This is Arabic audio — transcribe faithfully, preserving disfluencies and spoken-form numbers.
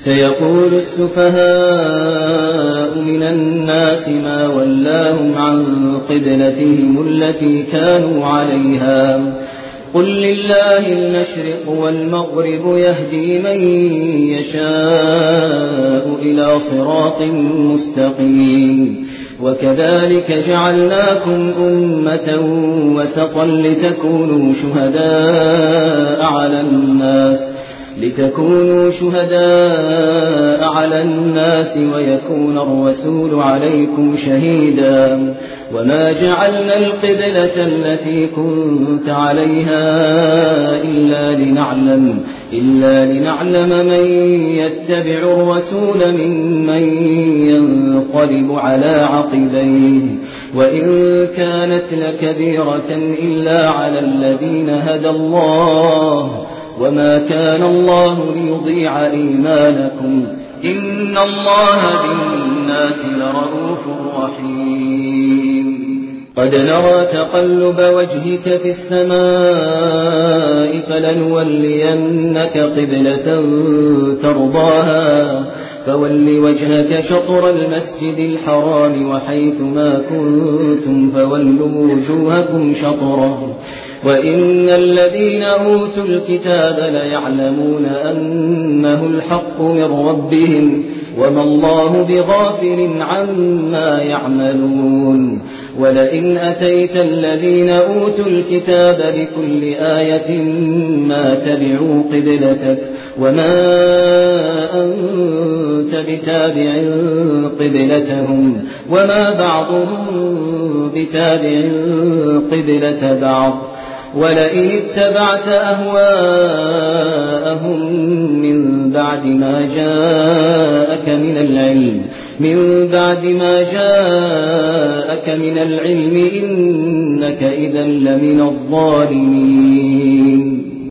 سيقول السفهاء من الناس ما ولاهم عن قبلتهم التي كانوا عليها قل لله المشرق والمغرب يهدي من يشاء إلى صراط مستقيم وكذلك جعلناكم أمة وسطا لتكونوا شهداء على الناس لتكونوا شهداء على الناس ويكون الرسول عليكم شهيدا وما جعلنا القبلة التي كنت عليها إلا لنعلم إلا لنعلم من يتبع الرسول ممن ينقلب على عقبيه وإن كانت لكبيرة إلا على الذين هدى الله وما كان الله ليضيع إيمانكم إن الله بالناس لرءوف رحيم قد نرى تقلب وجهك في السماء فلنولينك قبلة ترضاها فول وجهك شطر المسجد الحرام وحيث ما كنتم فولوا وجوهكم شطره وإن الذين أوتوا الكتاب ليعلمون أنه الحق من ربهم وما الله بغافل عما يعملون ولئن أتيت الذين أوتوا الكتاب بكل آية ما تبعوا قبلتك وما أنت بتابع قبلتهم وما بعضهم بتابع قبلة بعض ولئن اتبعت أهواءهم من بعد ما جاءك من العلم من بعد ما جاءك من العلم إنك إذا لمن الظالمين